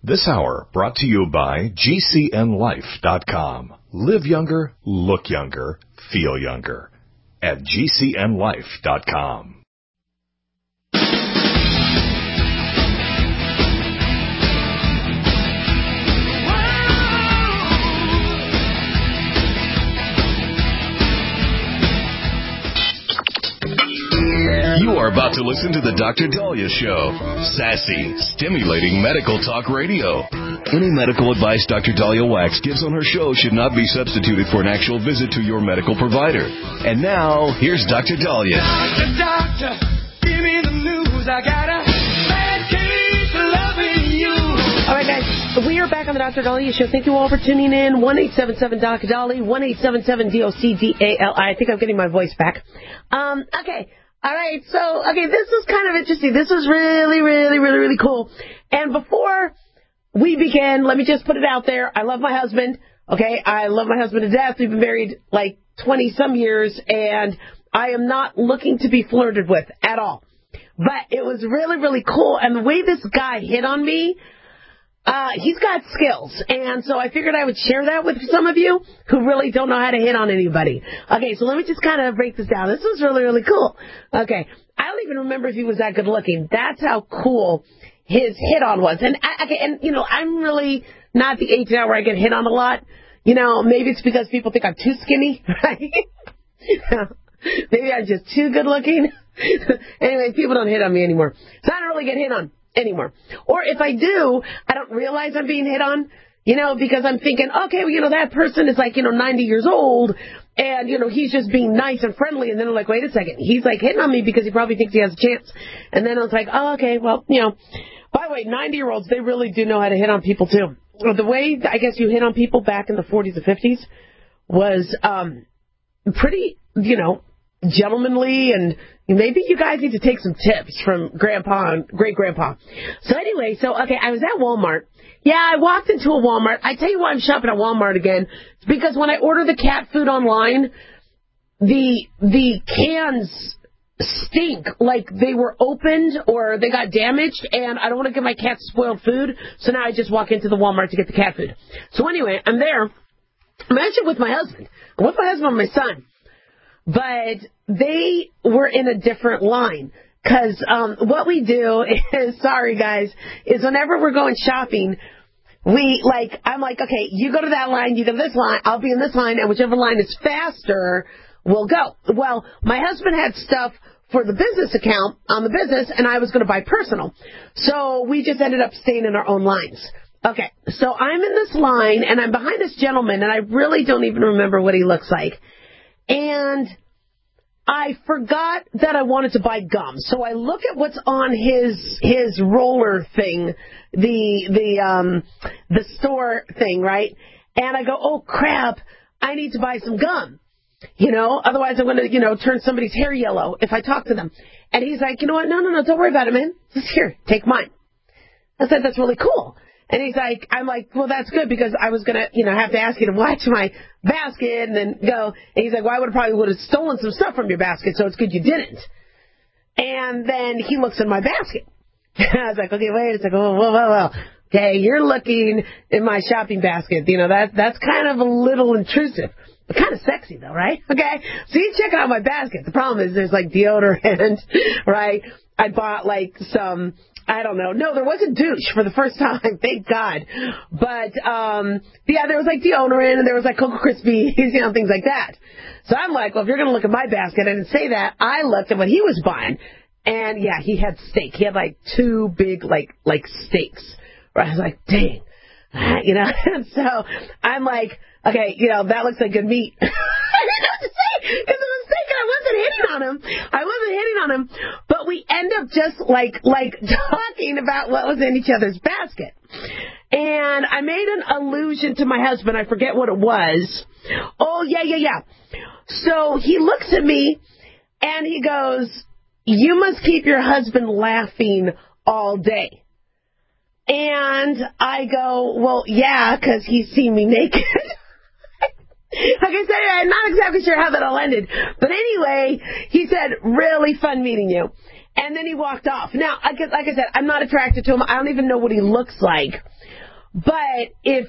This hour brought to you by GCNLife.com. Live younger, look younger, feel younger at GCNLife.com. You are about to listen to the Dr. Daliah Show. Sassy, stimulating medical talk radio. Any medical advice Dr. Daliah Wax gives on her show should not be substituted for an actual visit to your medical provider. And now, here's Dr. Daliah. Doctor, give me the news. I got a bad case of loving you. All right, guys. We are back on the Dr. Daliah Show. Thank you all for tuning in. 1-877-DOC-DALI, 1-877-DOC-DALI. I think I'm getting my voice back. Okay. All right. So, this is kind of interesting. This is really cool. And before we begin, let me just put it out there. I love my husband. Okay. I love my husband to death. We've been married like 20-some years, and I am not looking to be flirted with at all. But it was really cool. And the way this guy hit on me, he's got skills, and so I figured I would share that with some of you who really don't know how to hit on anybody. Okay, so let me just kind of break this down. This was really cool. Okay, I don't even remember if he was that good looking. That's how cool his hit on was. And I'm really not the age now where I get hit on a lot. Maybe it's because people think I'm too skinny, right? Maybe I'm just too good looking. Anyway, people don't hit on me anymore, so I don't really get hit on anymore. Or if I do, I don't realize I'm being hit on, because I'm thinking, okay, well, that person is like, 90 years old, and, he's just being nice and friendly, and then I'm like, wait a second, he's like hitting on me because he probably thinks he has a chance. And then I was like, oh, okay, well, by the way, 90-year-olds, they really do know how to hit on people too. The way, I guess, you hit on people back in the 40s and 50s was pretty, gentlemanly, and maybe you guys need to take some tips from Grandpa and Great-Grandpa. So anyway, I was at Walmart. Yeah, I walked into a Walmart. I tell you why I'm shopping at Walmart again. It's because when I order the cat food online, the cans stink like they were opened or they got damaged, and I don't want to give my cat spoiled food, so now I just walk into the Walmart to get the cat food. So anyway, I'm there. I'm actually with my husband. I'm with my husband and my son. But they were in a different line. Because what we do is, sorry guys, is whenever we're going shopping, I'm like, okay, you go to that line, you go to this line, I'll be in this line, and whichever line is faster, we'll go. Well, my husband had stuff for the business account on the business, and I was going to buy personal. So we just ended up staying in our own lines. Okay, so I'm in this line, and I'm behind this gentleman, and I really don't even remember what he looks like. And I forgot that I wanted to buy gum. So I look at what's on his roller thing, the store thing, right? And I go, oh crap, I need to buy some gum. Otherwise I'm going to, turn somebody's hair yellow if I talk to them. And he's like, you know what? No, don't worry about it, man. Just here, take mine. I said, that's really cool. And he's like, I'm like, well, that's good because I was going to, have to ask you to watch my basket and then go. And he's like, well, I would have stolen some stuff from your basket, so it's good you didn't. And then he looks in my basket. I was like, okay, wait a second. Well. Okay, you're looking in my shopping basket. That's kind of a little intrusive. But kind of sexy, though, right? Okay? So he's checking out my basket. The problem is there's, deodorant, right? I bought, some... I don't know. No, there wasn't douche for the first time. Thank God. But, there was deodorant and there was Cocoa Krispies, things like that. So I'm like, well, if you're going to look at my basket, I didn't say that. I looked at what he was buying. And yeah, he had steak. He had two big, steaks. Right? I was like, dang. And so I'm like, okay, that looks like good meat. I didn't know what to say because it was steak and I wasn't hitting on him. But we end up just talking about what was in each other's basket. And I made an allusion to my husband. I forget what it was. Oh, yeah. So he looks at me and he goes, you must keep your husband laughing all day. And I go, well, yeah, because he's seen me naked. Like I said, I'm not exactly sure how that all ended. But anyway, he said, really fun meeting you. And then he walked off. Now, like I said, I'm not attracted to him. I don't even know what he looks like. But if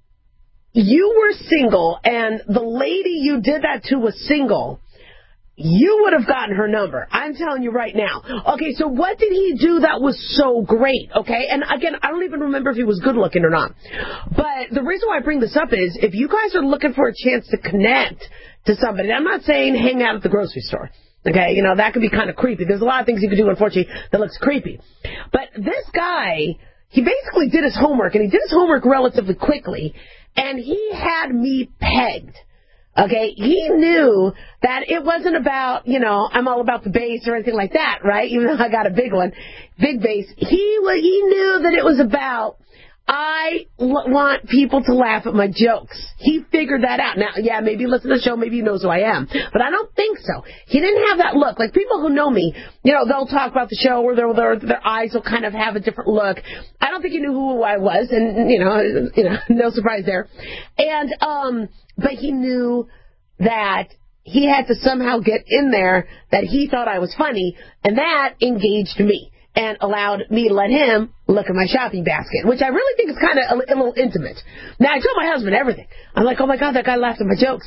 you were single and the lady you did that to was single, you would have gotten her number. I'm telling you right now. Okay, so what did he do that was so great, okay? And again, I don't even remember if he was good looking or not. But the reason why I bring this up is if you guys are looking for a chance to connect to somebody, I'm not saying hang out at the grocery store. Okay, you know, that could be kind of creepy. There's a lot of things you can do, unfortunately, that looks creepy. But this guy, he basically did his homework, and he did his homework relatively quickly, and he had me pegged. Okay, he knew that it wasn't about, you know, I'm all about the bass or anything like that, right? Even though I got a big one, big bass. He knew that it was about, I want people to laugh at my jokes. He figured that out. Now, yeah, maybe he listens to the show, maybe he knows who I am, but I don't think so. He didn't have that look. Like people who know me, you know, they'll talk about the show or their eyes will kind of have a different look. I don't think he knew who I was, and you know, no surprise there. And but he knew that he had to somehow get in there that he thought I was funny, and that engaged me and allowed me to let him look at my shopping basket, which I really think is kind of a little intimate. Now, I told my husband everything. I'm like, oh, my God, that guy laughed at my jokes.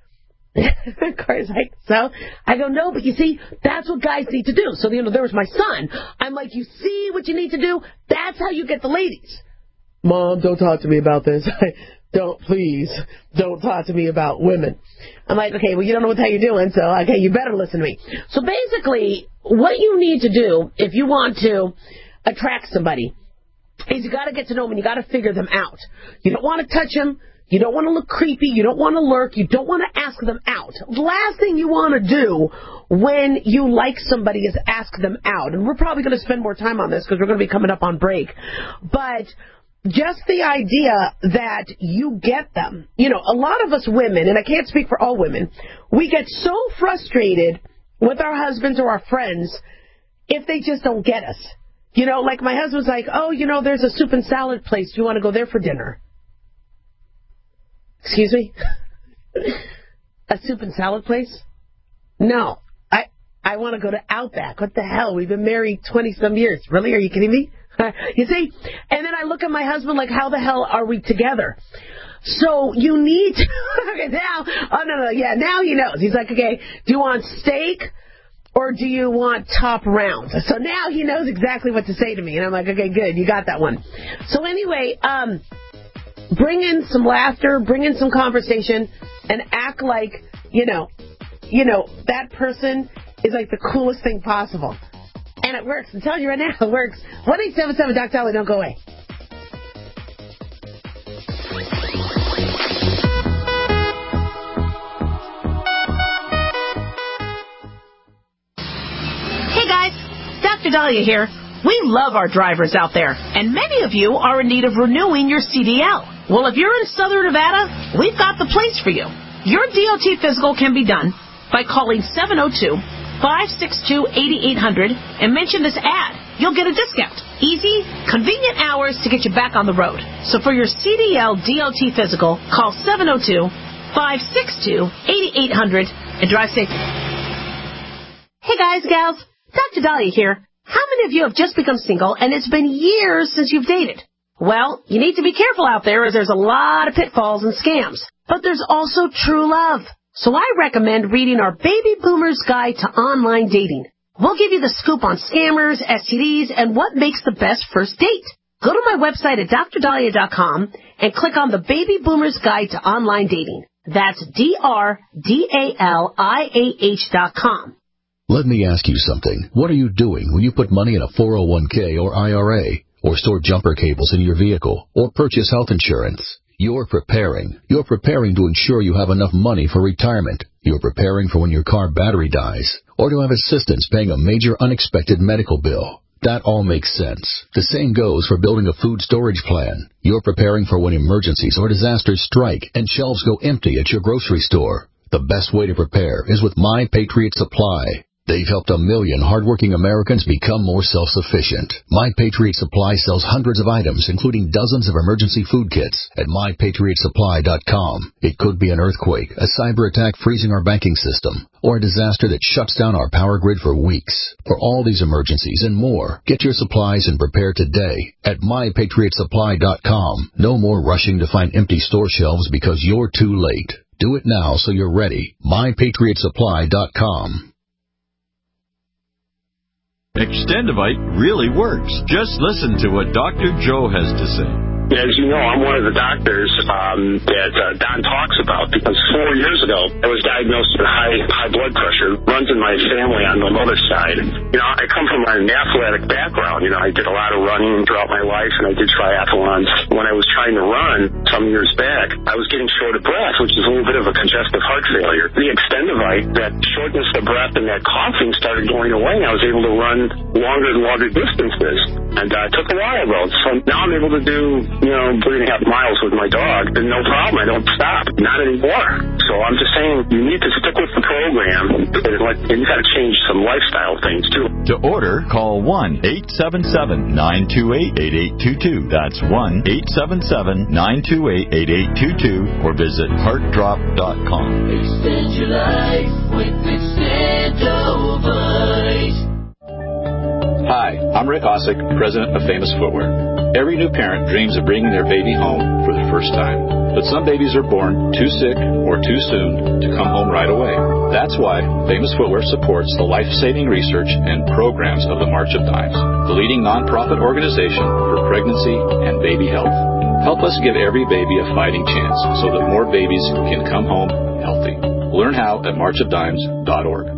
Of course, like, so I go, no, but you see, that's what guys need to do. So, you know, there was my son. I'm like, you see what you need to do? That's how you get the ladies. Mom, don't talk to me about this. Please, don't talk to me about women. I'm like, okay, well, you don't know what the hell you're doing, so, okay, you better listen to me. So basically, what you need to do if you want to attract somebody is you got to get to know them and you got to figure them out. You don't want to touch them. You don't want to look creepy. You don't want to lurk. You don't want to ask them out. The last thing you want to do when you like somebody is ask them out. And we're probably going to spend more time on this because we're going to be coming up on break. But just the idea that you get them. You know, a lot of us women, and I can't speak for all women, we get so frustrated with our husbands or our friends if they just don't get us. You know, like my husband's like, oh, you know, there's a soup and salad place. Do you want to go there for dinner? Excuse me? A soup and salad place? No. I want to go to Outback. What the hell? We've been married 20-some years. Really? Are you kidding me? You see? And then I look at my husband like, how the hell are we together? So you need to... Okay, now... Oh, no, yeah, now he knows. He's like, okay, do you want steak or do you want top round? So now he knows exactly what to say to me. And I'm like, okay, good, you got that one. So anyway, bring in some laughter, bring in some conversation, and act like, you know, that person is like the coolest thing possible. And it works. I'm telling you right now, it works. 1-877 Dr. Dolly, don't go away. Hey guys, Dr. Dahlia here. We love our drivers out there, and many of you are in need of renewing your CDL. Well, if you're in Southern Nevada, we've got the place for you. Your DOT physical can be done by calling 702-562-8800 and mention this ad. You'll get a discount. Easy, convenient hours to get you back on the road. So for your CDL DOT physical, call 702-562-8800 and drive safe. Hey guys, gals, Dr. Dahlia here. How many of you have just become single and it's been years since you've dated? Well, you need to be careful out there as there's a lot of pitfalls and scams. But there's also true love. So I recommend reading our Baby Boomer's Guide to Online Dating. We'll give you the scoop on scammers, STDs, and what makes the best first date. Go to my website at drdahlia.com and click on the Baby Boomer's Guide to Online Dating. That's DRDALIAH.com. Let me ask you something. What are you doing when you put money in a 401k or IRA, or store jumper cables in your vehicle, or purchase health insurance? You're preparing. You're preparing to ensure you have enough money for retirement. You're preparing for when your car battery dies, or to have assistance paying a major unexpected medical bill. That all makes sense. The same goes for building a food storage plan. You're preparing for when emergencies or disasters strike and shelves go empty at your grocery store. The best way to prepare is with My Patriot Supply. They've helped 1 million hardworking Americans become more self-sufficient. My Patriot Supply sells hundreds of items, including dozens of emergency food kits at MyPatriotSupply.com. It could be an earthquake, a cyber attack freezing our banking system, or a disaster that shuts down our power grid for weeks. For all these emergencies and more, get your supplies and prepare today at MyPatriotSupply.com. No more rushing to find empty store shelves because you're too late. Do it now so you're ready. MyPatriotSupply.com. Extendivite really works. Just listen to what Dr. Joe has to say. As you know, I'm one of the doctors that Don talks about, because 4 years ago, I was diagnosed with high blood pressure. Runs in my family on the mother's side. You know, I come from an athletic background. You know, I did a lot of running throughout my life, and I did triathlons. When I was trying to run some years back, I was getting short of breath, which is a little bit of a congestive heart failure. The Extendivite, that shortness of breath and that coughing started going away, and I was able to run longer and longer distances. And it took a while, though. So now I'm able to do 3.5 miles with my dog, and no problem. I don't stop. Not anymore. So I'm just saying, you need to stick with the program, and you got to change some lifestyle things too. To order, call 1-877-928-8822. That's 1-877-928-8822, or visit heartdrop.com. Extend your life with Extendivite. Hi, I'm Rick Osick, president of Famous Footwear. Every new parent dreams of bringing their baby home for the first time. But some babies are born too sick or too soon to come home right away. That's why Famous Footwear supports the life-saving research and programs of the March of Dimes, the leading nonprofit organization for pregnancy and baby health. Help us give every baby a fighting chance so that more babies can come home healthy. Learn how at marchofdimes.org.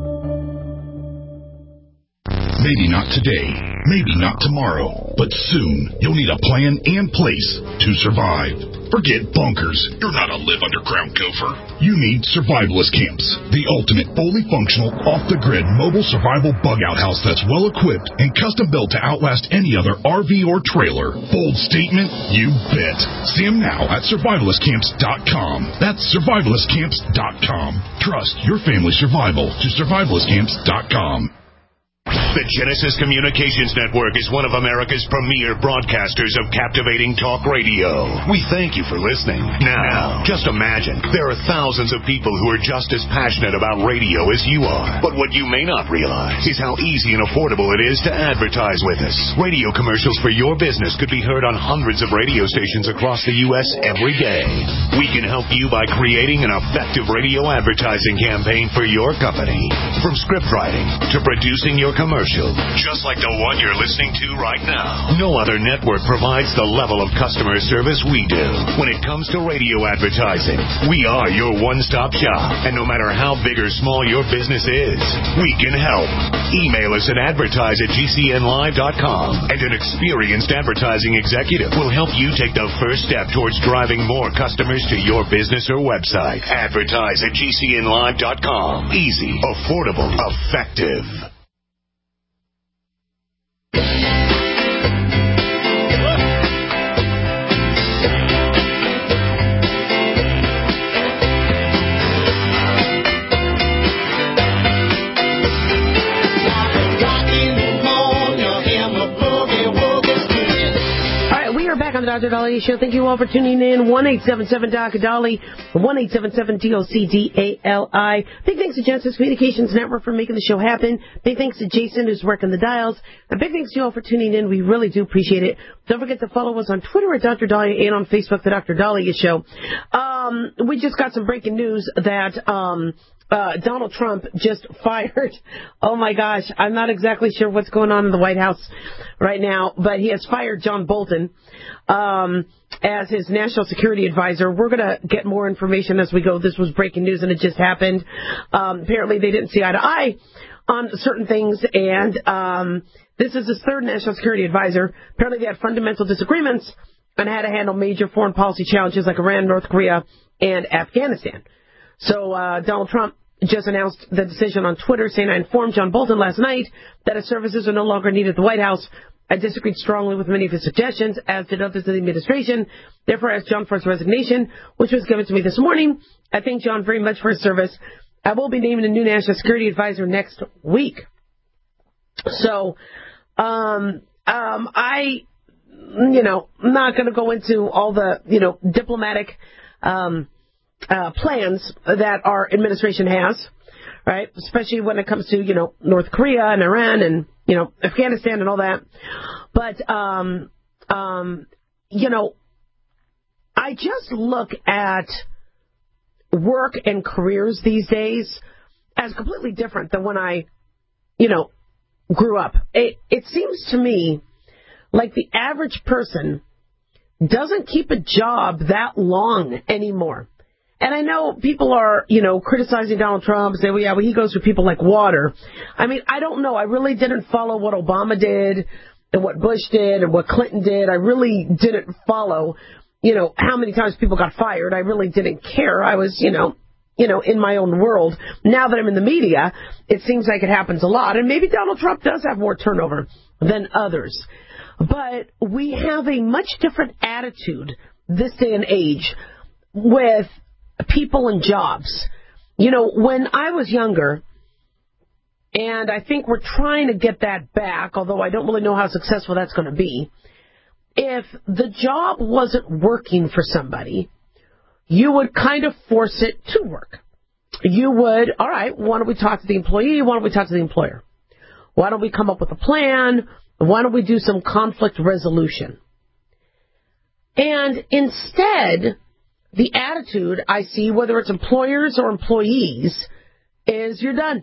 Maybe not today, maybe not tomorrow, but soon you'll need a plan and place to survive. Forget bunkers. You're not a live underground gopher. You need Survivalist Camps, the ultimate fully functional, off-the-grid mobile survival bug-out house that's well-equipped and custom-built to outlast any other RV or trailer. Bold statement? You bet. See them now at survivalistcamps.com. That's survivalistcamps.com. Trust your family's survival to survivalistcamps.com. The Genesis Communications Network is one of America's premier broadcasters of captivating talk radio. We thank you for listening. Now, just imagine, there are thousands of people who are just as passionate about radio as you are. But what you may not realize is how easy and affordable it is to advertise with us. Radio commercials for your business could be heard on hundreds of radio stations across the U.S. every day. We can help you by creating an effective radio advertising campaign for your company. From script writing to producing your commercial, just like the one you're listening to right now. No other network provides the level of customer service we do. When it comes to radio advertising, we are your one-stop shop. And no matter how big or small your business is, we can help. Email us at advertise@gcnlive.com, and an experienced advertising executive will help you take the first step towards driving more customers to your business or website. Advertise@gcnlive.com. Easy, affordable, effective. On the Dr. Dolly Show. Thank you all for tuning in. 1-877-Doc-Dolly, 1-877-DOCDALI. Big thanks to Genesis Communications Network for making the show happen. Big thanks to Jason, who's working the dials. And big thanks to you all for tuning in. We really do appreciate it. Don't forget to follow us on Twitter at Dr. Dolly and on Facebook, The Dr. Dolly Show. We just got some breaking news that Donald Trump just fired. Oh, my gosh. I'm not exactly sure what's going on in the White House right now, but he has fired John Bolton as his national security advisor. We're going to get more information as we go. This was breaking news, and it just happened. Apparently, they didn't see eye to eye on certain things, and this is his third national security advisor. Apparently, they had fundamental disagreements on how to handle major foreign policy challenges like Iran, North Korea, and Afghanistan. So Donald Trump just announced the decision on Twitter, saying, I informed John Bolton last night that his services are no longer needed at the White House. I disagreed strongly with many of his suggestions, as did others in the administration. Therefore, I asked John for his resignation, which was given to me this morning. I thank John very much for his service I will be naming a new national security advisor next week. So, I'm not going to go into all the, diplomatic plans that our administration has, right? Especially when it comes to, North Korea and Iran and, Afghanistan and all that. But, I just look at work and careers these days as completely different than when I, grew up. It seems to me like the average person doesn't keep a job that long anymore. And I know people are, criticizing Donald Trump, say, well, he goes through people like water. I mean, I don't know. I really didn't follow what Obama did and what Bush did and what Clinton did. I really didn't follow, how many times people got fired. I really didn't care. I was, in my own world. Now that I'm in the media, it seems like it happens a lot. And maybe Donald Trump does have more turnover than others. But we have a much different attitude this day and age with people and jobs. When I was younger, and I think we're trying to get that back, although I don't really know how successful that's going to be, if the job wasn't working for somebody, you would kind of force it to work. You would, all right, why don't we talk to the employee? Why don't we talk to the employer? Why don't we come up with a plan? Why don't we do some conflict resolution? And instead, the attitude I see, whether it's employers or employees, is you're done.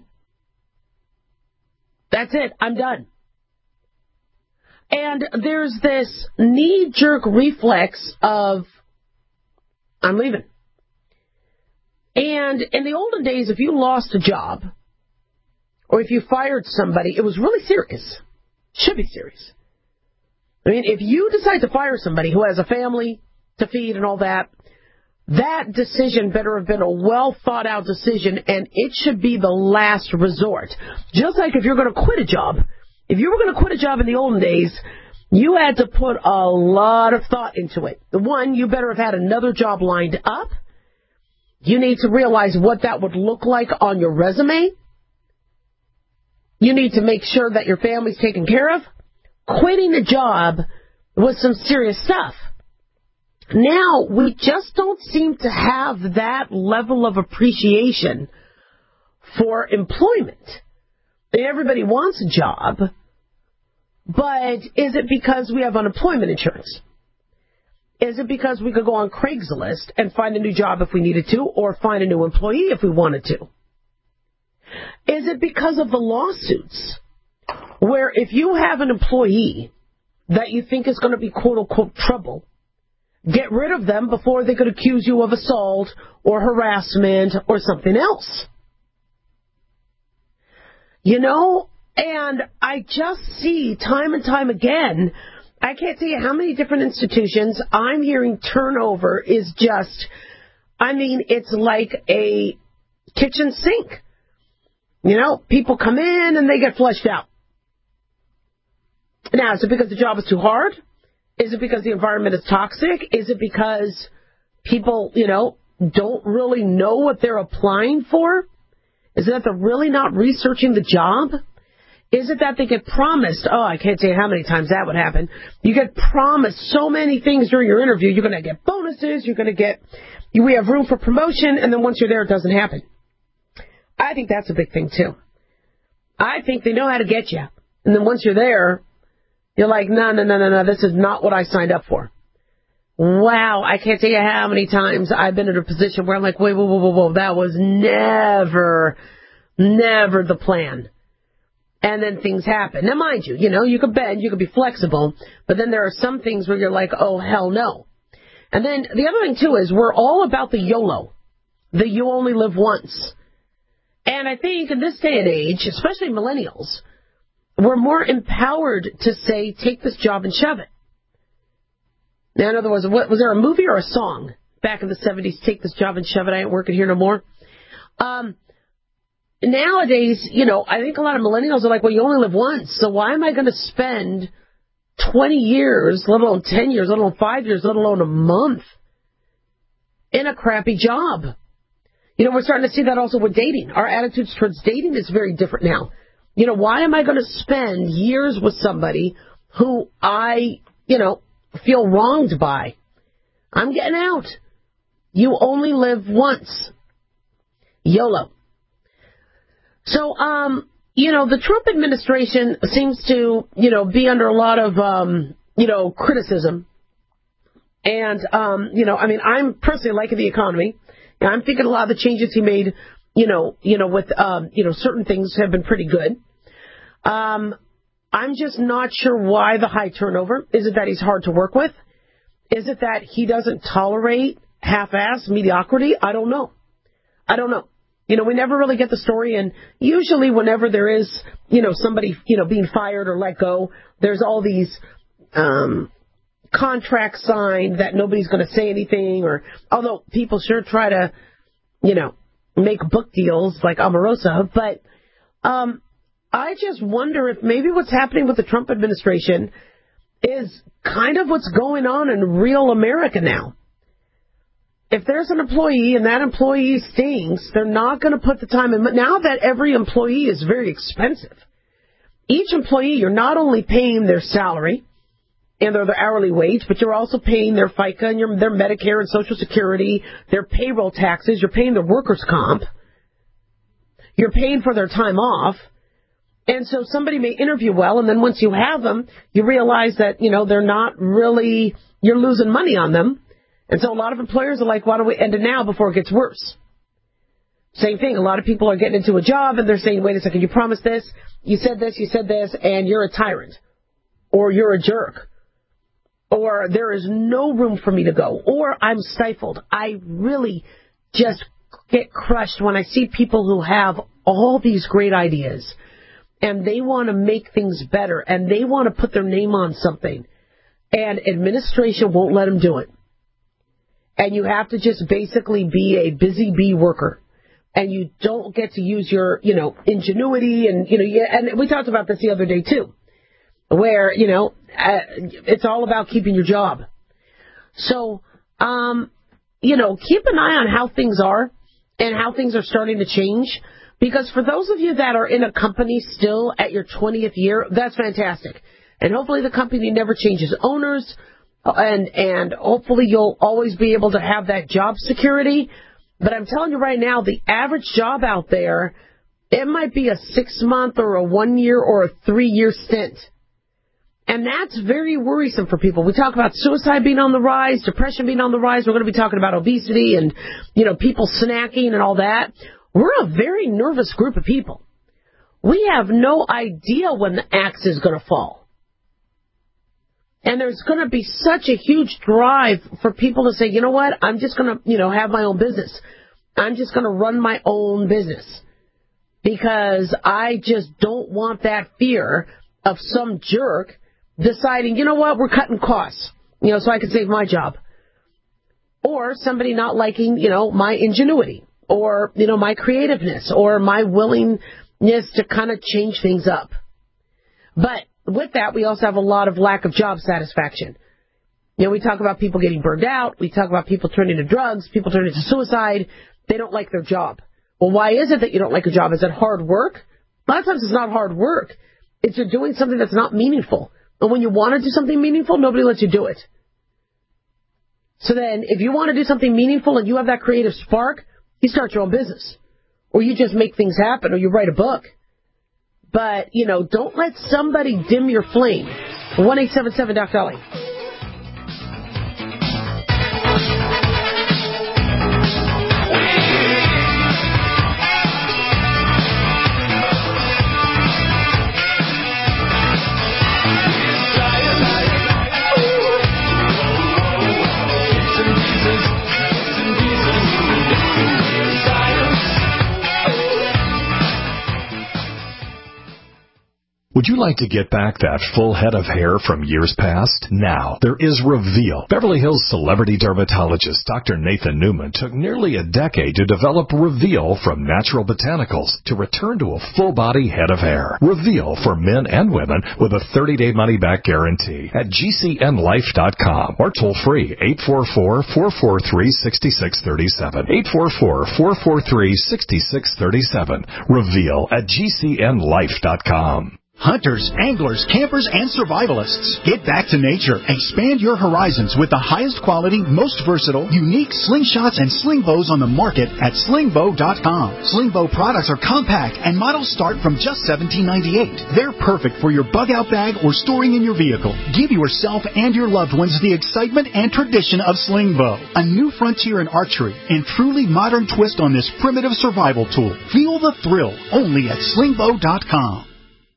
That's it. I'm done. And there's this knee-jerk reflex of, I'm leaving. And in the olden days, if you lost a job or if you fired somebody, it was really serious. Should be serious. I mean, if you decide to fire somebody who has a family to feed and all that, that decision better have been a well-thought-out decision, and it should be the last resort. Just like if you're going to quit a job. If you were going to quit a job in the olden days, you had to put a lot of thought into it. One, you better have had another job lined up. You need to realize what that would look like on your resume. You need to make sure that your family's taken care of. Quitting a job was some serious stuff. Now, we just don't seem to have that level of appreciation for employment. Everybody wants a job, but is it because we have unemployment insurance? Is it because we could go on Craigslist and find a new job if we needed to, or find a new employee if we wanted to? Is it because of the lawsuits, where if you have an employee that you think is going to be quote-unquote trouble, get rid of them before they could accuse you of assault or harassment or something else? And I just see time and time again, I can't tell you how many different institutions I'm hearing turnover is just, it's like a kitchen sink. People come in and they get flushed out. Now, is it because the job is too hard? Is it because the environment is toxic? Is it because people, don't really know what they're applying for? Is it that they're really not researching the job? Is it that they get promised, I can't tell you how many times that would happen. You get promised so many things during your interview. You're going to get bonuses. We have room for promotion. And then once you're there, it doesn't happen. I think that's a big thing, too. I think they know how to get you. And then once you're there, you're like, no, this is not what I signed up for. Wow, I can't tell you how many times I've been in a position where I'm like, wait, whoa, that was never the plan. And then things happen. Now, mind you, you could bend, you could be flexible, but then there are some things where you're like, oh, hell no. And then the other thing, too, is we're all about the YOLO, the you only live once. And I think in this day and age, especially millennials, we're more empowered to say, take this job and shove it. Now, in other words, was there a movie or a song back in the 70s, take this job and shove it, I ain't working here no more? Nowadays, I think a lot of millennials are like, well, you only live once, so why am I going to spend 20 years, let alone 10 years, let alone 5 years, let alone a month in a crappy job? We're starting to see that also with dating. Our attitudes towards dating is very different now. Why am I going to spend years with somebody who I, feel wronged by? I'm getting out. You only live once. YOLO. So, the Trump administration seems to, be under a lot of, criticism. And, I'm personally liking the economy. I'm thinking a lot of the changes he made, with, certain things have been pretty good. I'm just not sure why the high turnover. Is it that he's hard to work with? Is it that he doesn't tolerate half-ass mediocrity? I don't know. We never really get the story, and usually whenever there is, somebody, being fired or let go, there's all these contracts signed that nobody's going to say anything, or although people sure try to, make book deals like Omarosa, but I just wonder if maybe what's happening with the Trump administration is kind of what's going on in real America now. If there's an employee and that employee stinks, they're not going to put the time in. Now that every employee is very expensive, each employee, you're not only paying their salary and their hourly wage, but you're also paying their FICA and their Medicare and Social Security, their payroll taxes, you're paying their workers' comp, you're paying for their time off. And so somebody may interview well, and then once you have them, you realize that, they're not really, you're losing money on them. And so a lot of employers are like, why don't we end it now before it gets worse? Same thing. A lot of people are getting into a job, and they're saying, wait a second, you promised this, you said this, and you're a tyrant. Or you're a jerk. Or there is no room for me to go. Or I'm stifled. I really just get crushed when I see people who have all these great ideas, and they want to make things better, and they want to put their name on something, and administration won't let them do it. And you have to just basically be a busy bee worker, and you don't get to use your, ingenuity, and, and we talked about this the other day, too, where, it's all about keeping your job. So, keep an eye on how things are and how things are starting to change. Because for those of you that are in a company still at your 20th year, that's fantastic. And hopefully the company never changes owners, and hopefully you'll always be able to have that job security. But I'm telling you right now, the average job out there, it might be a 6-month or a 1-year or a 3-year stint. And that's very worrisome for people. We talk about suicide being on the rise, depression being on the rise. We're going to be talking about obesity and, people snacking and all that. We're a very nervous group of people. We have no idea when the axe is going to fall. And there's going to be such a huge drive for people to say, you know what, I'm just going to, have my own business. I'm just going to run my own business. Because I just don't want that fear of some jerk deciding, you know what, we're cutting costs, so I can save my job. Or somebody not liking, my ingenuity. Or, my creativeness, or my willingness to kind of change things up. But with that, we also have a lot of lack of job satisfaction. We talk about people getting burned out. We talk about people turning to drugs, people turning to suicide. They don't like their job. Well, why is it that you don't like a job? Is it hard work? A lot of times it's not hard work. It's you're doing something that's not meaningful. And when you want to do something meaningful, nobody lets you do it. So then, if you want to do something meaningful and you have that creative spark, you start your own business, or you just make things happen, or you write a book. But, don't let somebody dim your flame. 1-877 Dr. Dolly. Would you like to get back that full head of hair from years past? Now, there is Reveal. Beverly Hills celebrity dermatologist Dr. Nathan Newman took nearly a decade to develop Reveal from natural botanicals to return to a full-body head of hair. Reveal for men and women with a 30-day money-back guarantee at GCNlife.com or toll-free 844-443-6637. 844-443-6637. Reveal at GCNlife.com. Hunters, anglers, campers, and survivalists. Get back to nature. Expand your horizons with the highest quality, most versatile, unique slingshots and sling bows on the market at slingbow.com. Slingbow products are compact and models start from just $17.98. They're perfect for your bug-out bag or storing in your vehicle. Give yourself and your loved ones the excitement and tradition of Slingbow, a new frontier in archery and truly modern twist on this primitive survival tool. Feel the thrill only at slingbow.com.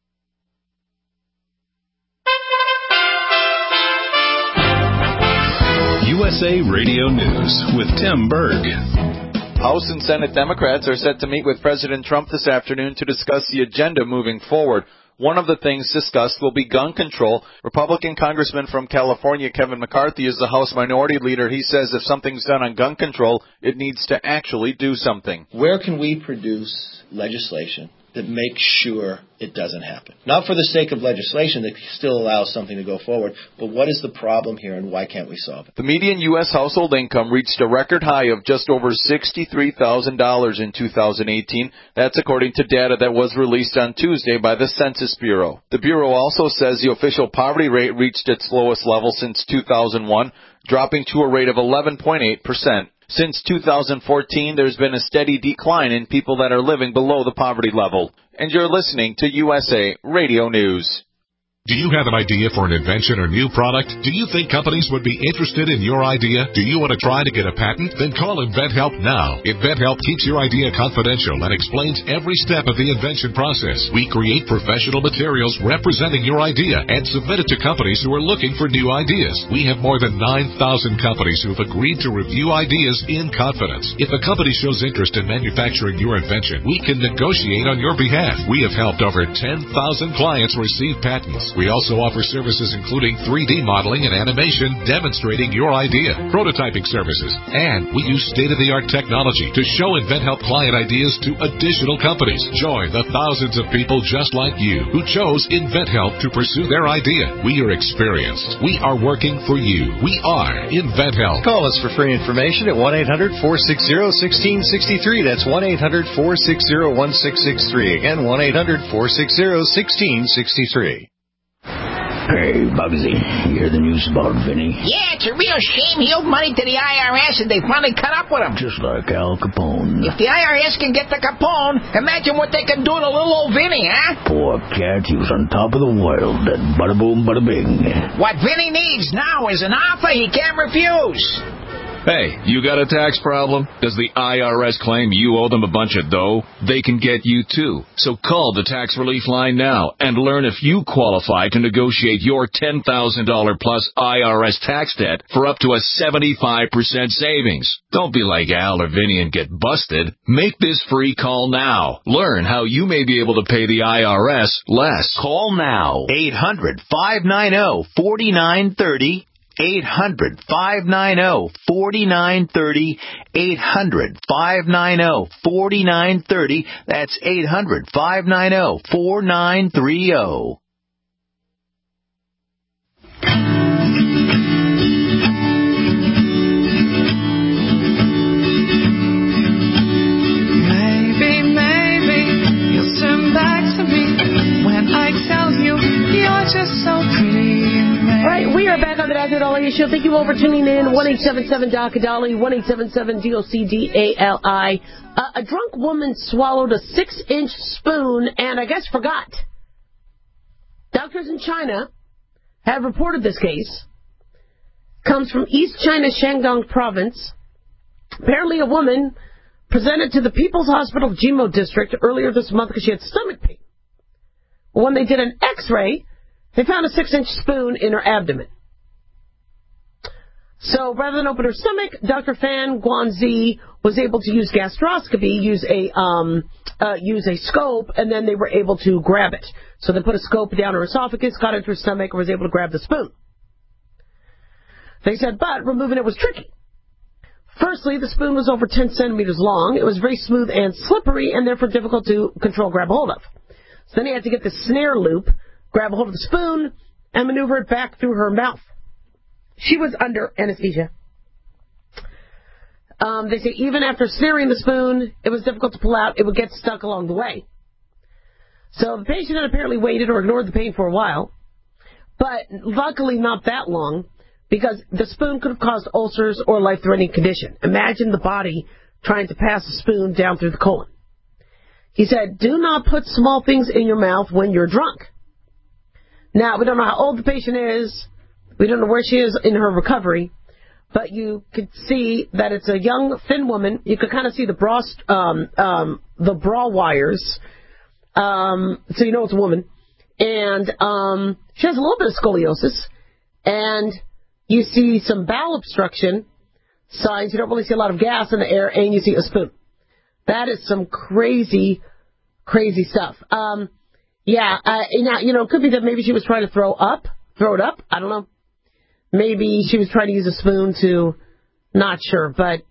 USA Radio News with Tim Berg. House and Senate Democrats are set to meet with President Trump this afternoon to discuss the agenda moving forward. One of the things discussed will be gun control. Republican Congressman from California, Kevin McCarthy, is the House Minority Leader. He says if something's done on gun control, it needs to actually do something. Where can we produce legislation that makes sure it doesn't happen? Not for the sake of legislation that still allows something to go forward, but what is the problem here and why can't we solve it? The median U.S. household income reached a record high of just over $63,000 in 2018. That's according to data that was released on Tuesday by the Census Bureau. The Bureau also says the official poverty rate reached its lowest level since 2001, dropping to a rate of 11.8%. Since 2014, there's been a steady decline in people that are living below the poverty level. And you're listening to USA Radio News. Do you have an idea for an invention or new product? Do you think companies would be interested in your idea? Do you want to try to get a patent? Then call InventHelp now. InventHelp keeps your idea confidential and explains every step of the invention process. We create professional materials representing your idea and submit it to companies who are looking for new ideas. We have more than 9,000 companies who have agreed to review ideas in confidence. If a company shows interest in manufacturing your invention, we can negotiate on your behalf. We have helped over 10,000 clients receive patents. We also offer services including 3D modeling and animation demonstrating your idea, prototyping services, and we use state-of-the-art technology to show InventHelp client ideas to additional companies. Join the thousands of people just like you who chose InventHelp to pursue their idea. We are experienced. We are working for you. We are InventHelp. Call us for free information at 1-800-460-1663. That's 1-800-460-1663. Again, 1-800-460-1663. Hey, Bugsy, you hear the news about Vinny? Yeah, it's a real shame he owed money to the IRS and they finally cut up with him. Just like Al Capone. If the IRS can get to Capone, imagine what they can do to little old Vinny, huh? Poor cat, he was on top of the world. That bada boom, bada bing. What Vinny needs now is an offer he can't refuse. Hey, you got a tax problem? Does the IRS claim you owe them a bunch of dough? They can get you too. So call the Tax Relief Line now and learn if you qualify to negotiate your $10,000 plus IRS tax debt for up to a 75% savings. Don't be like Al or Vinny and get busted. Make this free call now. Learn how you may be able to pay the IRS less. Call now. 800-590-4930. 800-590-4930. 800-590-4930. That's 800-590-4930. Maybe you'll turn back to me when I tell you you're just so pretty. All right, we are back on the Dr. Dali Show. Thank you all for tuning in. 1-877-DOC-DALI, 1-877-DOCDALI. A drunk woman swallowed a 6-inch spoon and I guess forgot. Doctors in China have reported this case. Comes from East China's Shandong province. Apparently a woman presented to the People's Hospital Jimo district earlier this month because she had stomach pain. When they did an X-ray, they found a 6-inch spoon in her abdomen. So rather than open her stomach, Dr. Fan Guanzi was able to use gastroscopy, use a scope, and then they were able to grab it. So they put a scope down her esophagus, got into her stomach, and was able to grab the spoon. They said, but removing it was tricky. Firstly, the spoon was over 10 centimeters long. It was very smooth and slippery, and therefore difficult to grab a hold of. So then he had to get the snare loop, grab a hold of the spoon, and maneuver it back through her mouth. She was under anesthesia. They say even after snaring the spoon, it was difficult to pull out. It would get stuck along the way. So the patient had apparently waited or ignored the pain for a while, but luckily not that long, because the spoon could have caused ulcers or life-threatening condition. Imagine the body trying to pass a spoon down through the colon. He said, do not put small things in your mouth when you're drunk. Now, we don't know how old the patient is. We don't know where she is in her recovery. But you could see that it's a young, thin woman. You could kind of see the bra wires. So you know it's a woman. And she has a little bit of scoliosis. And you see some bowel obstruction signs. You don't really see a lot of gas in the air. And you see a spoon. That is some crazy, crazy stuff. Now, it could be that maybe she was trying to throw it up. I don't know. Maybe she was trying to use a spoon to, not sure, but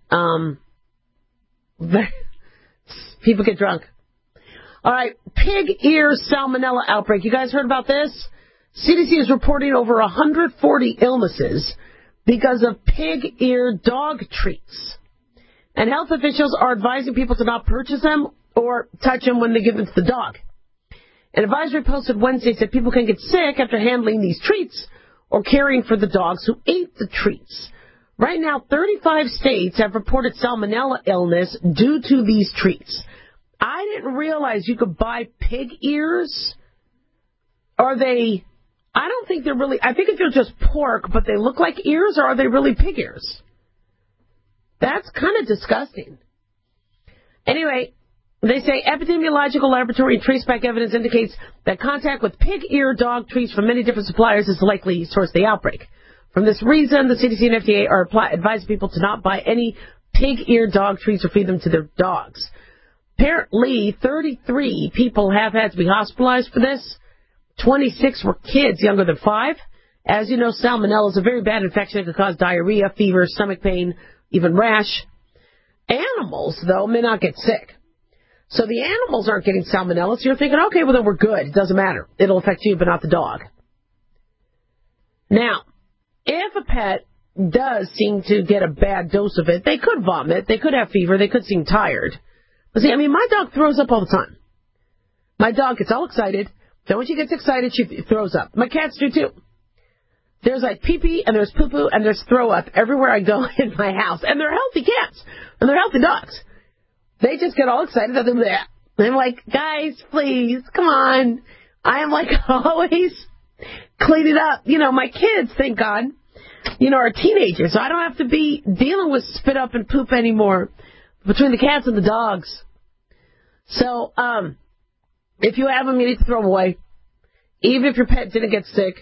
people get drunk. All right, pig ear salmonella outbreak. You guys heard about this? CDC is reporting over 140 illnesses because of pig ear dog treats. And health officials are advising people to not purchase them or touch them when they give them to the dog. An advisory posted Wednesday said people can get sick after handling these treats or caring for the dogs who ate the treats. Right now, 35 states have reported salmonella illness due to these treats. I didn't realize you could buy pig ears. Are they... I don't think they're really... I think if they're just pork, but they look like ears, or are they really pig ears? That's kind of disgusting. Anyway, they say epidemiological laboratory and traceback evidence indicates that contact with pig ear dog treats from many different suppliers is the likely source of the outbreak. From this reason, the CDC and FDA are advising people to not buy any pig ear dog treats or feed them to their dogs. Apparently, 33 people have had to be hospitalized for this. 26 were kids younger than 5. As you know, salmonella is a very bad infection. It can cause diarrhea, fever, stomach pain, even rash. Animals, though, may not get sick. So the animals aren't getting salmonella, so you're thinking, okay, well, then we're good. It doesn't matter. It'll affect you, but not the dog. Now, if a pet does seem to get a bad dose of it, they could vomit, they could have fever, they could seem tired. But see, my dog throws up all the time. My dog gets all excited. Then when she gets excited, she throws up. My cats do, too. There's like pee-pee, and there's poo-poo, and there's throw-up everywhere I go in my house. And they're healthy cats, and they're healthy dogs. They just get all excited. I'm like, guys, please, come on. I am like always cleaning up. My kids, thank God, are teenagers. So I don't have to be dealing with spit up and poop anymore between the cats and the dogs. So, if you have them, you need to throw them away. Even if your pet didn't get sick.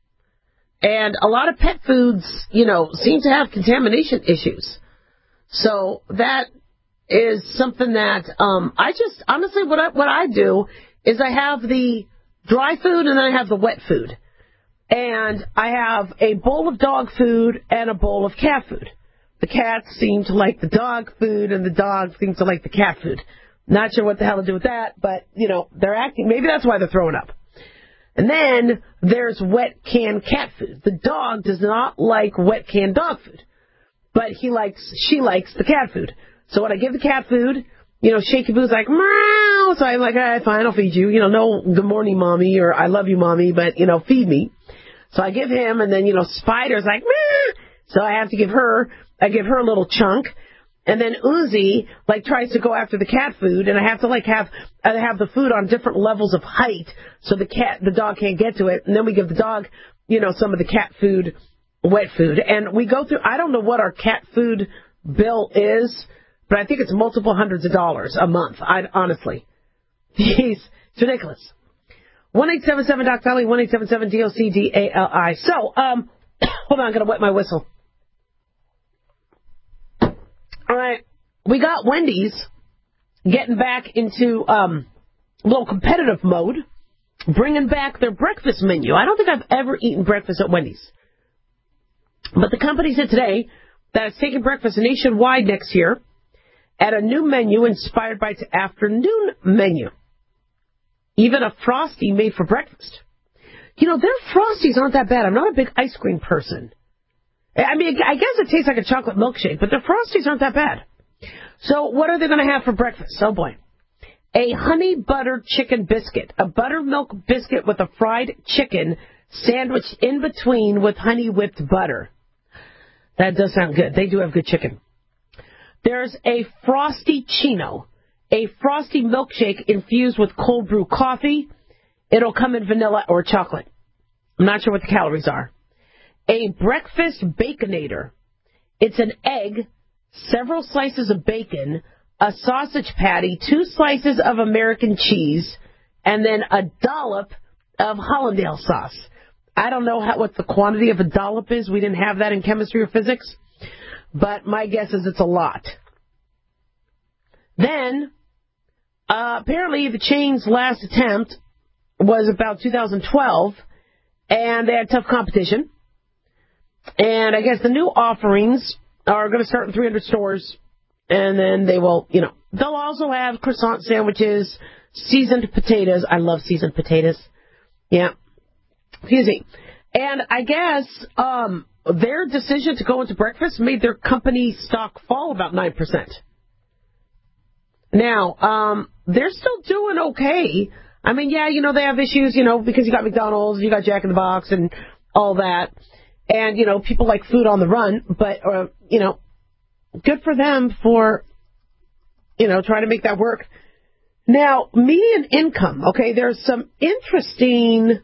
And a lot of pet foods, seem to have contamination issues. So that is something that honestly, what I do is I have the dry food and then I have the wet food. And I have a bowl of dog food and a bowl of cat food. The cats seem to like the dog food and the dogs seem to like the cat food. Not sure what the hell to do with that, but, they're acting. Maybe that's why they're throwing up. And then there's wet canned cat food. The dog does not like wet canned dog food, but she likes the cat food. So when I give the cat food, Shaky Boo's like, meow. So I'm like, all right, fine, I'll feed you. No good morning, mommy, or I love you, mommy, but, feed me. So I give him, and then, Spider's like, meow. So I have to give her a little chunk. And then Uzi, tries to go after the cat food, and I have to, have the food on different levels of height so the dog can't get to it. And then we give the dog, some of the cat food, wet food. And we go through, I don't know what our cat food bill is, but I think it's multiple hundreds of dollars a month, honestly. Jeez, it's ridiculous. 1-877-DOC-DOLLY, 1-877-DOCDALI. So, hold on, I'm going to wet my whistle. right. We got Wendy's getting back into a little competitive mode, bringing back their breakfast menu. I don't think I've ever eaten breakfast at Wendy's. But the company said today that it's taking breakfast nationwide next year at a new menu inspired by its afternoon menu. Even a Frosty made for breakfast. You know, their Frosties aren't that bad. I'm not a big ice cream person. I mean, I guess it tastes like a chocolate milkshake, but their Frosties aren't that bad. So what are they going to have for breakfast? Oh, boy. A honey butter chicken biscuit. A buttermilk biscuit with a fried chicken sandwiched in between with honey whipped butter. That does sound good. They do have good chicken. There's a Frosty Chino, a frosty milkshake infused with cold brew coffee. It'll come in vanilla or chocolate. I'm not sure what the calories are. A breakfast Baconator. It's an egg, several slices of bacon, a sausage patty, 2 slices of American cheese, and then a dollop of Hollandaise sauce. I don't know what the quantity of a dollop is. We didn't have that in chemistry or physics. But my guess is it's a lot. Then, apparently the chain's last attempt was about 2012, and they had tough competition. And I guess the new offerings are going to start in 300 stores, and then they will, they'll also have croissant sandwiches, seasoned potatoes. I love seasoned potatoes. Yeah. Excuse me. And I guess their decision to go into breakfast made their company stock fall about 9%. Now, they're still doing okay. I mean, yeah, they have issues, because you got McDonald's, you got Jack in the Box and all that. And, people like food on the run. But, good for them for, trying to make that work. Now, median income. Okay, there's some interesting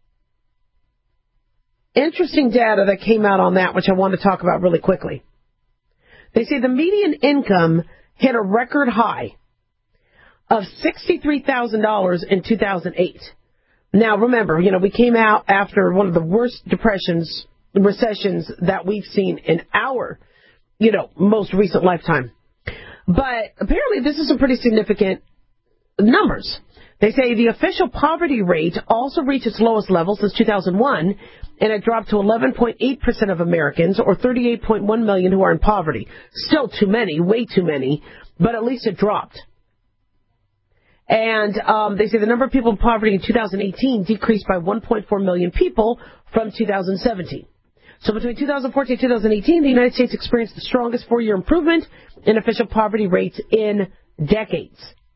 data that came out on that, which I want to talk about really quickly. They say the median income hit a record high of $63,000 in 2008. Now, remember, we came out after one of the worst recessions that we've seen in our, most recent lifetime. But apparently this is some pretty significant numbers. They say the official poverty rate also reached its lowest level since 2001, and it dropped to 11.8% of Americans, or 38.1 million who are in poverty. Still too many, way too many, but at least it dropped. And they say the number of people in poverty in 2018 decreased by 1.4 million people from 2017. So between 2014 and 2018, the United States experienced the strongest 4-year improvement in official poverty rates in decades.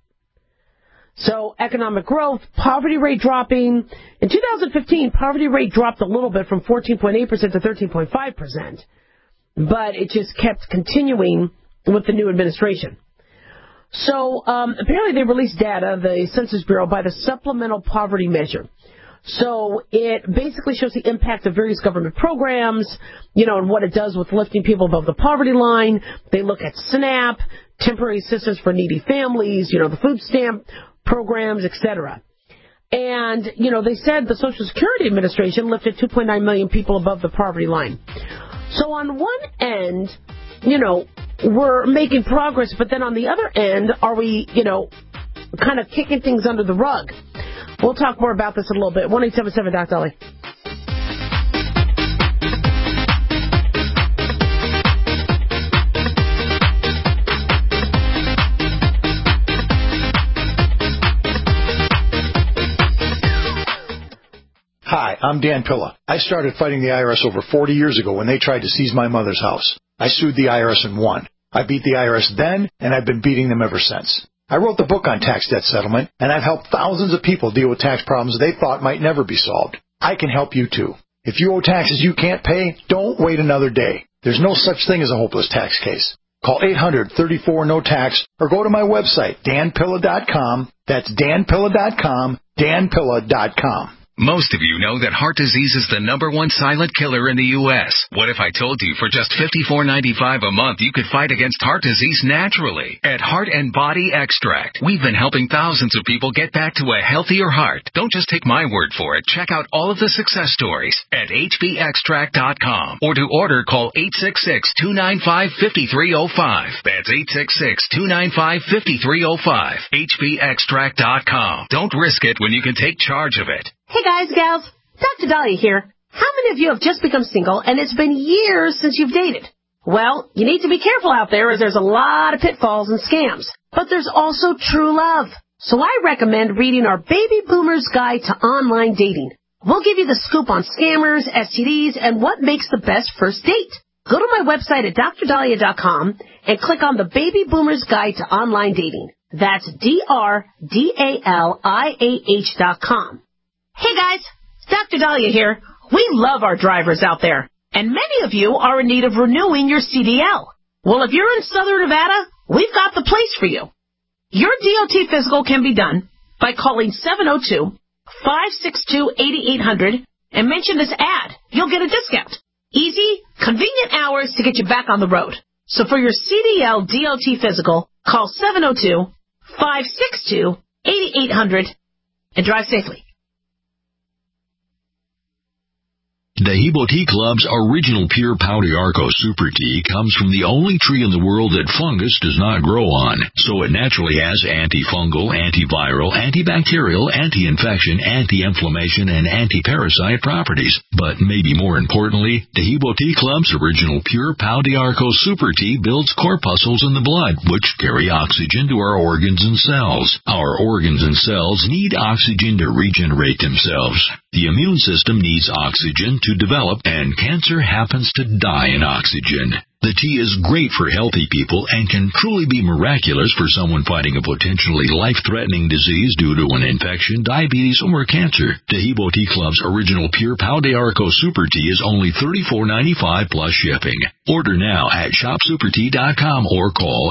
So economic growth, poverty rate dropping. In 2015, poverty rate dropped a little bit from 14.8% to 13.5%. But it just kept continuing with the new administration. So apparently they released data, the Census Bureau, by the Supplemental Poverty Measure. So it basically shows the impact of various government programs, and what it does with lifting people above the poverty line. They look at SNAP, temporary assistance for needy families, the food stamp programs, etc. And, they said the Social Security Administration lifted 2.9 million people above the poverty line. So on one end, we're making progress, but then on the other end, are we, kind of kicking things under the rug? We'll talk more about this in a little bit. 1-877 Doc Dolly. Hi, I'm Dan Pilla. I started fighting the IRS over 40 years ago when they tried to seize my mother's house. I sued the IRS and won. I beat the IRS then, and I've been beating them ever since. I wrote the book on tax debt settlement, and I've helped thousands of people deal with tax problems they thought might never be solved. I can help you too. If you owe taxes you can't pay, don't wait another day. There's no such thing as a hopeless tax case. Call 800-34-NO-TAX or go to my website, danpilla.com. That's danpilla.com, danpilla.com. Most of you know that heart disease is the #1 silent killer in the U.S. What if I told you for just $54.95 a month you could fight against heart disease naturally? At Heart and Body Extract, we've been helping thousands of people get back to a healthier heart. Don't just take my word for it. Check out all of the success stories at hbextract.com. Or to order, call 866-295-5305. That's 866-295-5305. hbextract.com. Don't risk it when you can take charge of it. Hey guys, gals, Dr. Dahlia here. How many of you have just become single and it's been years since you've dated? Well, you need to be careful out there as there's a lot of pitfalls and scams. But there's also true love. So I recommend reading our Baby Boomer's Guide to Online Dating. We'll give you the scoop on scammers, STDs, and what makes the best first date. Go to my website at drdahlia.com and click on the Baby Boomer's Guide to Online Dating. That's DRDALIAH.com. Hey guys, it's Dr. Dahlia here. We love our drivers out there, and many of you are in need of renewing your CDL. Well, if you're in Southern Nevada, we've got the place for you. Your DOT physical can be done by calling 702-562-8800 and mention this ad. You'll get a discount. Easy, convenient hours to get you back on the road. So for your CDL DOT physical, call 702-562-8800 and drive safely. Dehibo Tea Club's original pure Pau d'Arco Super Tea comes from the only tree in the world that fungus does not grow on, so it naturally has antifungal, antiviral, antibacterial, anti-infection, anti-inflammation, and anti-parasite properties. But maybe more importantly, Dehibo Tea Club's original pure Pau d'Arco Super Tea builds corpuscles in the blood, which carry oxygen to our organs and cells. Our organs and cells need oxygen to regenerate themselves. The immune system needs oxygen to develop, and cancer happens to die in oxygen. The tea is great for healthy people and can truly be miraculous for someone fighting a potentially life-threatening disease due to an infection, diabetes, or cancer. Dehibo Tea Club's original pure Pau d'Arco Super Tea is only $34.95 plus shipping. Order now at shopsupertea.com or call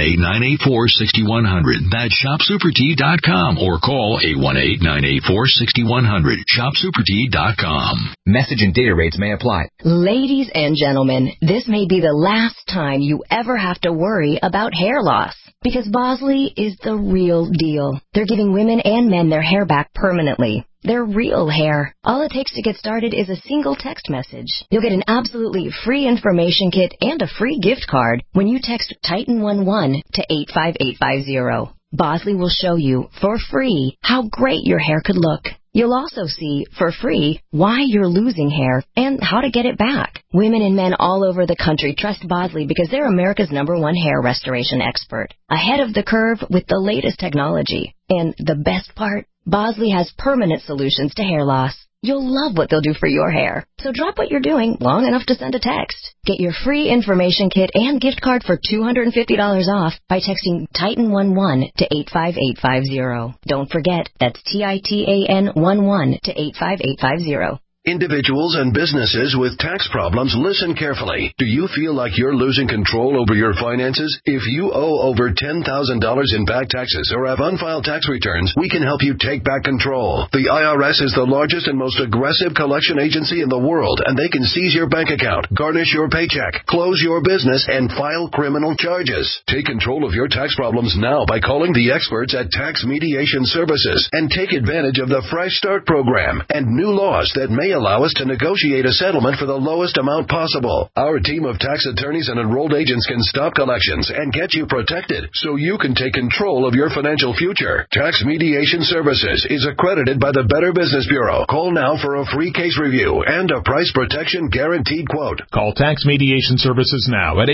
818-984-6100. That's shopsupertea.com or call 818-984-6100. shopsupertea.com. Message and data rates may apply. Ladies and gentlemen, this may be the last time you ever have to worry about hair loss, because Bosley is the real deal. They're giving women and men their hair back permanently. Their real hair. All it takes to get started is a single text message. You'll get an absolutely free information kit and a free gift card when you text Titan11 to 85850. Bosley will show you for free how great your hair could look. You'll also see, for free, why you're losing hair and how to get it back. Women and men all over the country trust Bosley because they're America's #1 hair restoration expert. Ahead of the curve with the latest technology. And the best part? Bosley has permanent solutions to hair loss. You'll love what they'll do for your hair. So drop what you're doing long enough to send a text. Get your free information kit and gift card for $250 off by texting Titan11 to 85850. Don't forget, that's TITAN11 to 85850. Individuals and businesses with tax problems, listen carefully. Do you feel like you're losing control over your finances? If you owe over $10,000 in back taxes or have unfiled tax returns, we can help you take back control. The IRS is the largest and most aggressive collection agency in the world, and they can seize your bank account, garnish your paycheck, close your business, and file criminal charges. Take control of your tax problems now by calling the experts at Tax Mediation Services and take advantage of the Fresh Start program and new laws that may allow us to negotiate a settlement for the lowest amount possible. Our team of tax attorneys and enrolled agents can stop collections and get you protected so you can take control of your financial future. Tax Mediation Services is accredited by the Better Business Bureau. Call now for a free case review and a price protection guaranteed quote. Call Tax Mediation Services now at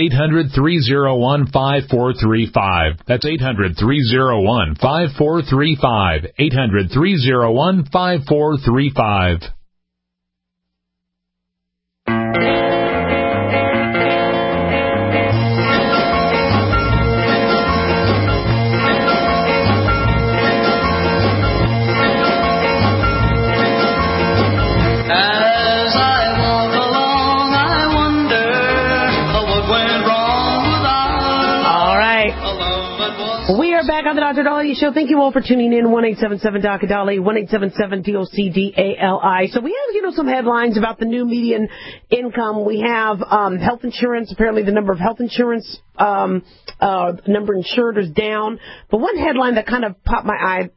800-301-5435. That's 800-301-5435. 800-301-5435. We are back on the Dr. Dolly Show. Thank you all for tuning in. 1-877-DOC-DOLLY, 1-877-DOCDALI. So we have, some headlines about the new median income. We have health insurance. Apparently the number of health insurance, number insured is down. But one headline that kind of caught my eye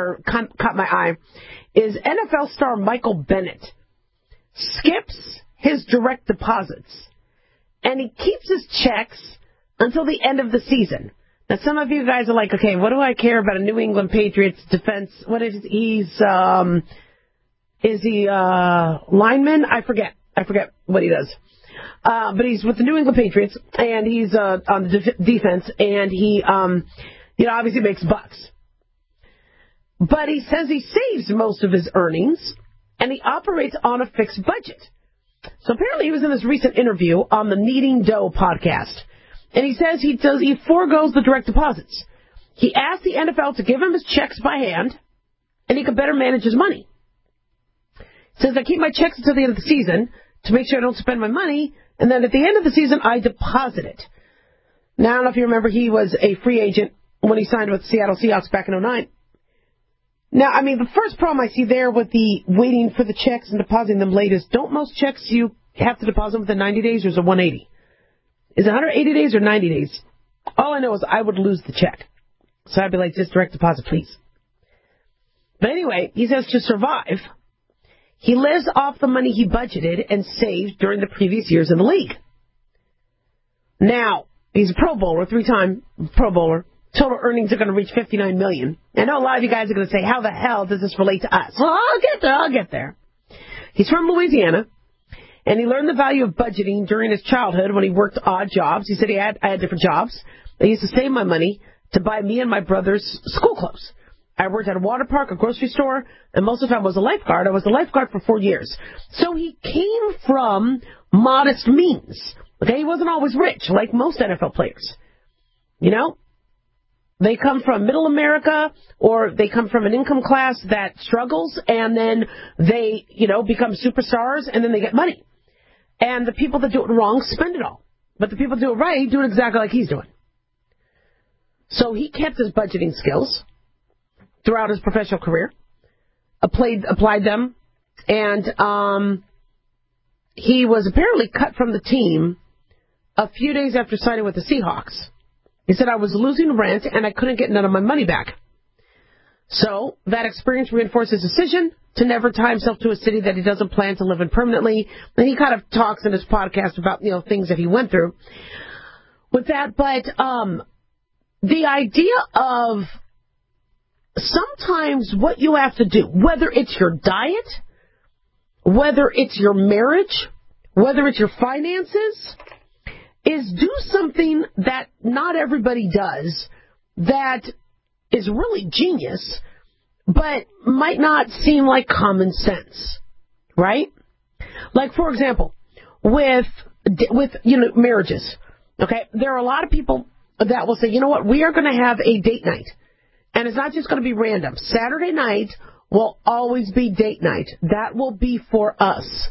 is NFL star Michael Bennett skips his direct deposits, and he keeps his checks until the end of the season. Now, some of you guys are like, okay, what do I care about a New England Patriots defense? What is he? Is he lineman? I forget what he does. But he's with the New England Patriots, and he's on the defense, and he, obviously makes bucks. But he says he saves most of his earnings, and he operates on a fixed budget. So apparently he was in this recent interview on the Kneading Dough podcast. And he says he foregoes the direct deposits. He asked the NFL to give him his checks by hand, and he could better manage his money. He says, I keep my checks until the end of the season to make sure I don't spend my money, and then at the end of the season, I deposit it. Now, I don't know if you remember, he was a free agent when he signed with the Seattle Seahawks back in 2009. Now, I mean, the first problem I see there with the waiting for the checks and depositing them late is, don't most checks you have to deposit them within 90 days, or is it 180? Is it 180 days or 90 days? All I know is I would lose the check. So I'd be like, just direct deposit, please. But anyway, he says to survive, he lives off the money he budgeted and saved during the previous years in the league. Now, he's a Pro Bowler, 3-time Pro Bowler. Total earnings are going to reach $59 million. I know a lot of you guys are going to say, how the hell does this relate to us? Well, I'll get there. He's from Louisiana. And he learned the value of budgeting during his childhood when he worked odd jobs. He said I had different jobs. I used to save my money to buy me and my brother's school clothes. I worked at a water park, a grocery store, and most of the time I was a lifeguard. I was a lifeguard for 4 years. So he came from modest means. Okay, he wasn't always rich like most NFL players. They come from middle America, or they come from an income class that struggles, and then they, become superstars, and then they get money. And the people that do it wrong spend it all. But the people that do it right do it exactly like he's doing. So he kept his budgeting skills throughout his professional career, applied them, and he was apparently cut from the team a few days after signing with the Seahawks. He said, I was losing rent and I couldn't get none of my money back. So that experience reinforced his decision to never tie himself to a city that he doesn't plan to live in permanently. And he kind of talks in his podcast about, things that he went through with that. But the idea of sometimes what you have to do, whether it's your diet, whether it's your marriage, whether it's your finances, is do something that not everybody does that is really genius, but might not seem like common sense, right? Like, for example, with marriages, okay, there are a lot of people that will say, you know what, we are going to have a date night, and it's not just going to be random. Saturday night will always be date night. That will be for us.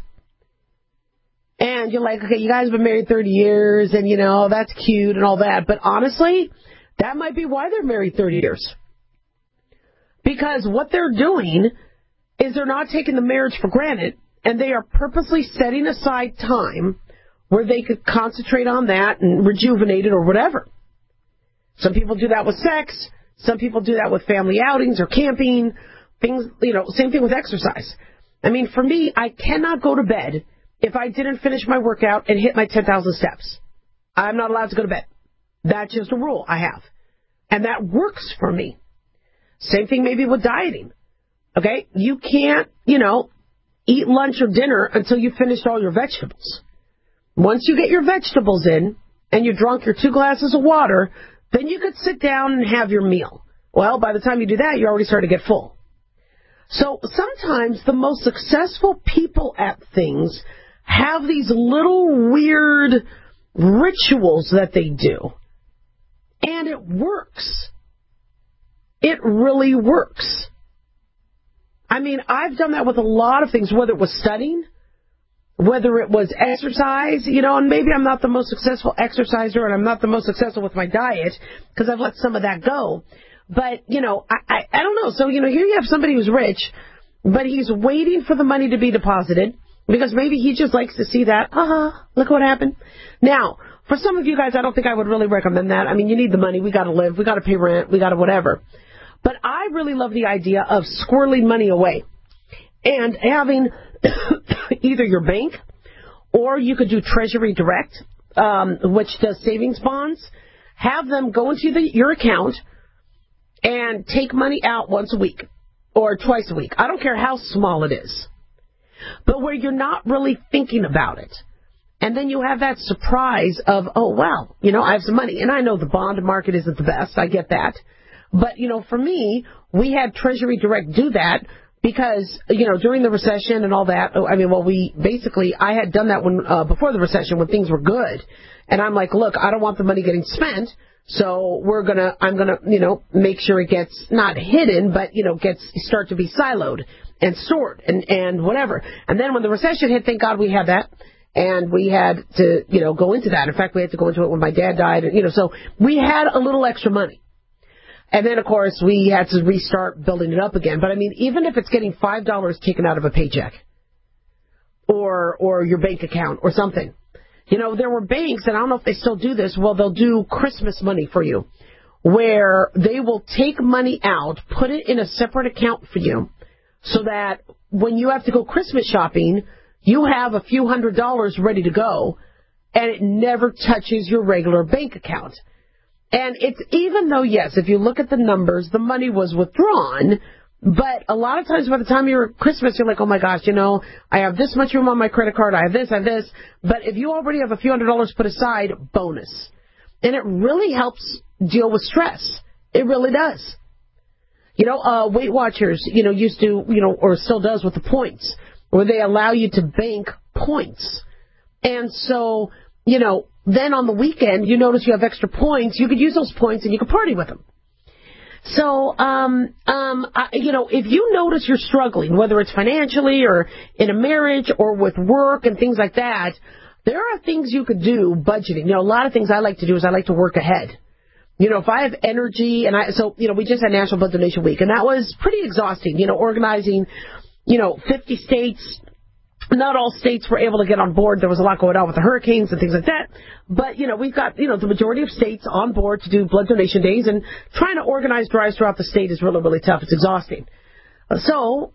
And you're like, okay, you guys have been married 30 years, and, that's cute and all that. But honestly, that might be why they're married 30 years. Because what they're doing is they're not taking the marriage for granted, and they are purposely setting aside time where they could concentrate on that and rejuvenate it or whatever. Some people do that with sex. Some people do that with family outings or camping. Things, same thing with exercise. I mean, for me, I cannot go to bed if I didn't finish my workout and hit my 10,000 steps. I'm not allowed to go to bed. That's just a rule I have. And that works for me. Same thing maybe with dieting. Okay? You can't, eat lunch or dinner until you finished all your vegetables. Once you get your vegetables in and you drunk your 2 glasses of water, then you could sit down and have your meal. Well, by the time you do that, you already start to get full. So sometimes the most successful people at things have these little weird rituals that they do. And it works. It really works. I mean, I've done that with a lot of things, whether it was studying, whether it was exercise, and maybe I'm not the most successful exerciser and I'm not the most successful with my diet because I've let some of that go. But, I don't know. So, here you have somebody who's rich, but he's waiting for the money to be deposited because maybe he just likes to see that, look what happened. Now, for some of you guys, I don't think I would really recommend that. I mean, you need the money. We got to live. We got to pay rent. We got to whatever. But I really love the idea of squirreling money away and having either your bank or you could do Treasury Direct, which does savings bonds. Have them go into your account and take money out once a week or twice a week. I don't care how small it is. But where you're not really thinking about it. And then you have that surprise of, oh, wow, I have some money. And I know the bond market isn't the best. I get that. But, for me, we had Treasury Direct do that because, during the recession and all that, I had done that when before the recession when things were good. And I'm like, look, I don't want the money getting spent. So I'm going to, make sure it gets not hidden, but, start to be siloed and stored and whatever. And then when the recession hit, thank God we had that. And we had to, go into that. In fact, we had to go into it when my dad died. And, so we had a little extra money. And then, of course, we had to restart building it up again. But, even if it's getting $5 taken out of a paycheck or your bank account or something. There were banks, and I don't know if they still do this, well, they'll do Christmas money for you, where they will take money out, put it in a separate account for you, so that when you have to go Christmas shopping, you have a few $100s ready to go, and it never touches your regular bank account. And it's even though, yes, if you look at the numbers, the money was withdrawn, but a lot of times by the time you're at Christmas, you're like, oh my gosh, I have this much room on my credit card, I have this. But if you already have a few $100s put aside, bonus. And it really helps deal with stress. It really does. Weight Watchers, used to, or still does with the points, where they allow you to bank points. And so, then on the weekend, you notice you have extra points, you could use those points and you could party with them. So, if you notice you're struggling, whether it's financially or in a marriage or with work and things like that, there are things you could do budgeting. A lot of things I like to do is I like to work ahead. If I have energy we just had National Blood Donation Week and that was pretty exhausting, organizing, 50 states. Not all states were able to get on board. There was a lot going on with the hurricanes and things like that. But, we've got, the majority of states on board to do blood donation days. And trying to organize drives throughout the state is really, really tough. It's exhausting. So,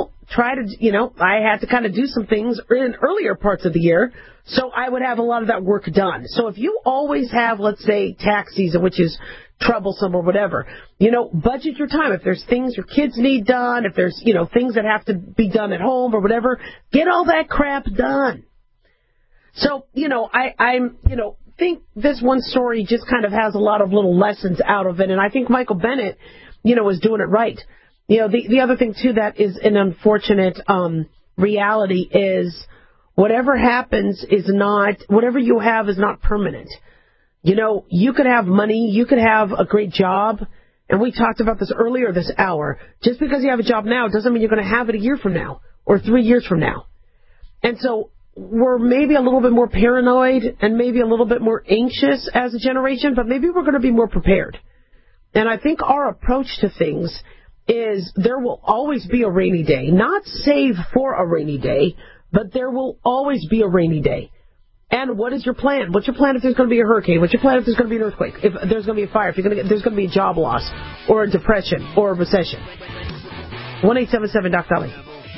I had to kind of do some things in earlier parts of the year. So I would have a lot of that work done. So if you always have, let's say, tax season, which is troublesome or whatever, budget your time. If there's things your kids need done, if there's, things that have to be done at home or whatever, get all that crap done. So, I'm think this one story just kind of has a lot of little lessons out of it. And I think Michael Bennett, is doing it right. The other thing too that is an unfortunate, reality is whatever happens whatever you have is not permanent. You could have money, you could have a great job, and we talked about this earlier this hour. Just because you have a job now doesn't mean you're going to have it a year from now or 3 years from now. And so we're maybe a little bit more paranoid and maybe a little bit more anxious as a generation, but maybe we're going to be more prepared. And I think our approach to things is there will always be a rainy day. Not save for a rainy day, but there will always be a rainy day. And what is your plan? What's your plan if there's going to be a hurricane? What's your plan if there's going to be an earthquake? If there's going to be a fire? If there's going to be a job loss or a depression or a recession? 1-877-DOC-DOLLY.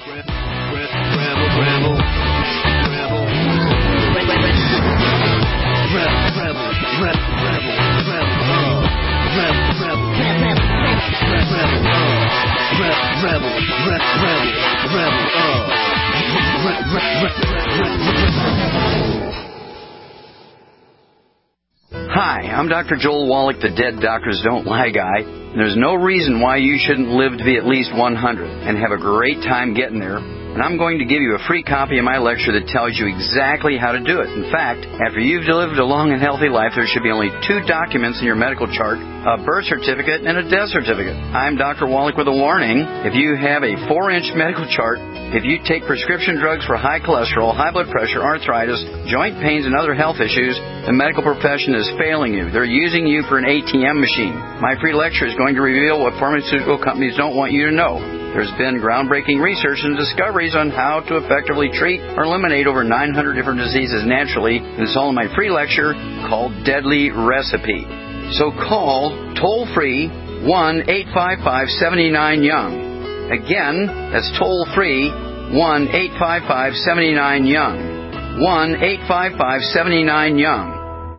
Hi, I'm Dr. Joel Wallach, the Dead Doctors Don't Lie guy. There's no reason why you shouldn't live to be at least 100 and have a great time getting there and I'm going to give you a free copy of my lecture that tells you exactly how to do it. In fact, after you've lived a long and healthy life, there should be only 2 documents in your medical chart, a birth certificate and a death certificate. I'm Dr. Wallach with a warning. If you have a 4-inch medical chart, if you take prescription drugs for high cholesterol, high blood pressure, arthritis, joint pains, and other health issues, the medical profession is failing you. They're using you for an ATM machine. My free lecture is going to reveal what pharmaceutical companies don't want you to know. There's been groundbreaking research and discoveries on how to effectively treat or eliminate over 900 different diseases naturally. It's all in my free lecture called Deadly Recipe. So call toll-free 1-855-79-YOUNG. Again, that's toll-free 1-855-79-YOUNG. 1-855-79-YOUNG.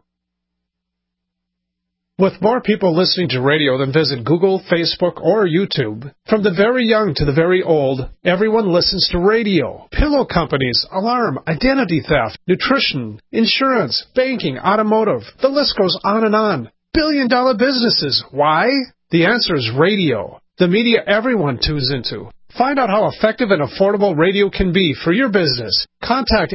With more people listening to radio than visit Google, Facebook, or YouTube, from the very young to the very old, everyone listens to radio. Pillow companies, alarm, identity theft, nutrition, insurance, banking, automotive. The list goes on and on. Billion-dollar businesses. Why? The answer is radio. The media everyone tunes into. Find out how effective and affordable radio can be for your business. Contact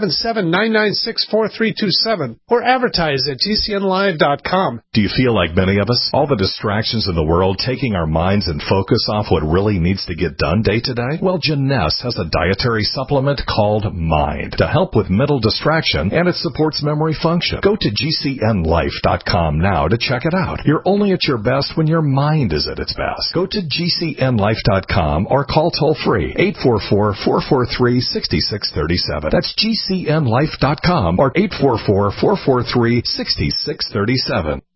877-996-4327 or advertise at GCNlive.com. Do you feel like many of us? All the distractions in the world taking our minds and focus off what really needs to get done day to day? Well, Jeunesse has a dietary supplement called Mind to help with mental distraction, and it supports memory function. Go to GCNlife.com now to check it out. You're only at your best when your mind is at its best. Go to GCNlife.com or call toll-free 844-443-6637. That's GCNlife.com or 844-443-6637.